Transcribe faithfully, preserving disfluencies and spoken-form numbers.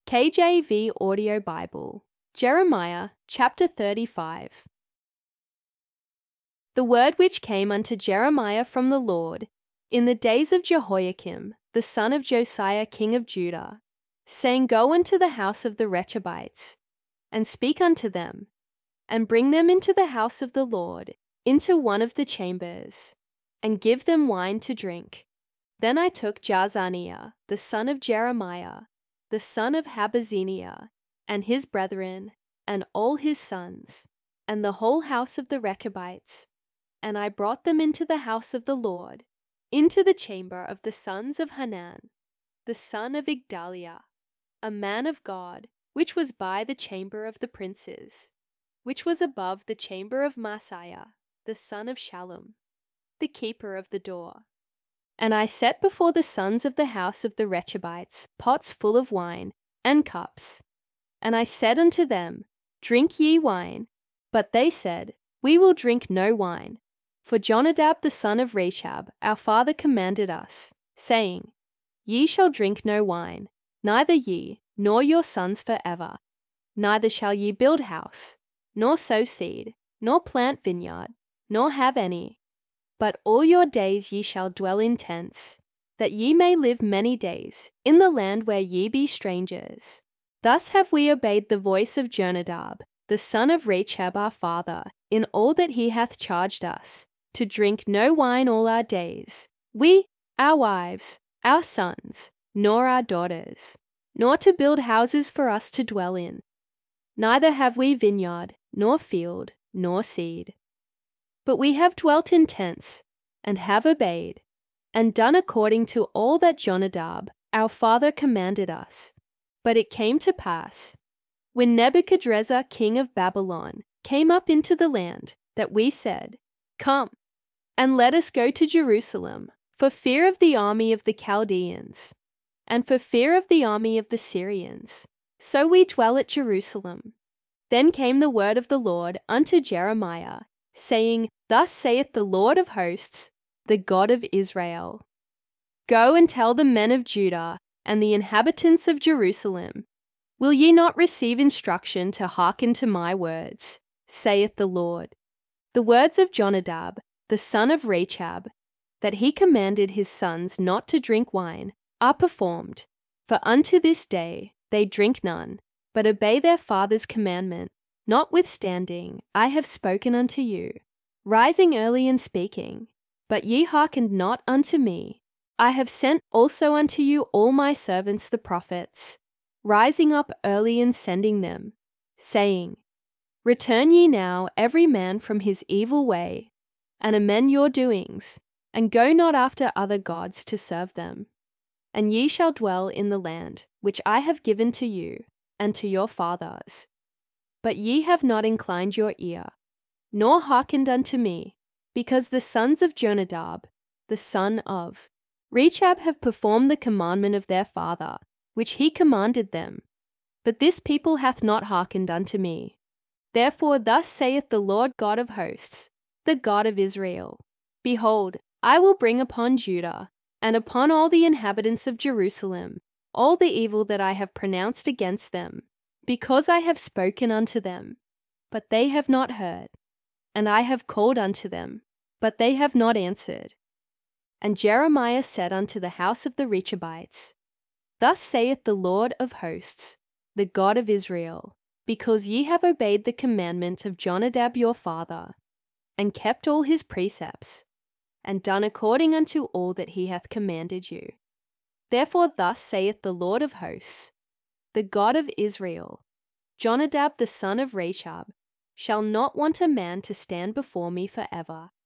K J V Audio Bible, Jeremiah chapter thirty-five. The word which came unto Jeremiah from the Lord in the days of Jehoiakim, the son of Josiah king of Judah, saying, Go unto the house of the Rechabites, and speak unto them, and bring them into the house of the Lord, into one of the chambers, and give them wine to drink. Then I took Jaazaniah, the son of Jeremiah, the son of Habazziniah, and his brethren, and all his sons, and the whole house of the Rechabites, and I brought them into the house of the Lord, into the chamber of the sons of Hanan, the son of Igdaliah, a man of God, which was by the chamber of the princes, which was above the chamber of Maaseiah, the son of Shallum, the keeper of the door. And I set before the sons of the house of the Rechabites pots full of wine, and cups. And I said unto them, Drink ye wine. But they said, We will drink no wine. For Jonadab the son of Rechab, our father, commanded us, saying, Ye shall drink no wine, neither ye, nor your sons for ever. Neither shall ye build house, nor sow seed, nor plant vineyard, nor have any. But all your days ye shall dwell in tents, that ye may live many days in the land where ye be strangers. Thus have we obeyed the voice of Jonadab, the son of Rechab our father, in all that he hath charged us, to drink no wine all our days, we, our wives, our sons, nor our daughters, nor to build houses for us to dwell in. Neither have we vineyard, nor field, nor seed. But we have dwelt in tents, and have obeyed, and done according to all that Jonadab, our father, commanded us. But it came to pass, when Nebuchadrezzar king of Babylon came up into the land, that we said, Come, and let us go to Jerusalem, for fear of the army of the Chaldeans, and for fear of the army of the Syrians. So we dwell at Jerusalem. Then came the word of the Lord unto Jeremiah, saying, Thus saith the Lord of hosts, the God of Israel, Go and tell the men of Judah and the inhabitants of Jerusalem, Will ye not receive instruction to hearken to my words, saith the Lord? The words of Jonadab, the son of Rechab, that he commanded his sons not to drink wine, are performed. For unto this day they drink none, but obey their father's commandment. Notwithstanding, I have spoken unto you, rising early and speaking, but ye hearkened not unto me. I have sent also unto you all my servants the prophets, rising up early and sending them, saying, Return ye now every man from his evil way, and amend your doings, and go not after other gods to serve them. And ye shall dwell in the land which I have given to you and to your fathers. But ye have not inclined your ear, nor hearkened unto me, because the sons of Jonadab, the son of Rechab, have performed the commandment of their father, which he commanded them. But this people hath not hearkened unto me. Therefore thus saith the Lord God of hosts, the God of Israel, Behold, I will bring upon Judah, and upon all the inhabitants of Jerusalem, all the evil that I have pronounced against them, because I have spoken unto them, but they have not heard, and I have called unto them, but they have not answered. And Jeremiah said unto the house of the Rechabites, Thus saith the Lord of hosts, the God of Israel, because ye have obeyed the commandment of Jonadab your father, and kept all his precepts, and done according unto all that he hath commanded you. Therefore thus saith the Lord of hosts, the God of Israel, Jonadab the son of Rechab shall not want a man to stand before me for ever.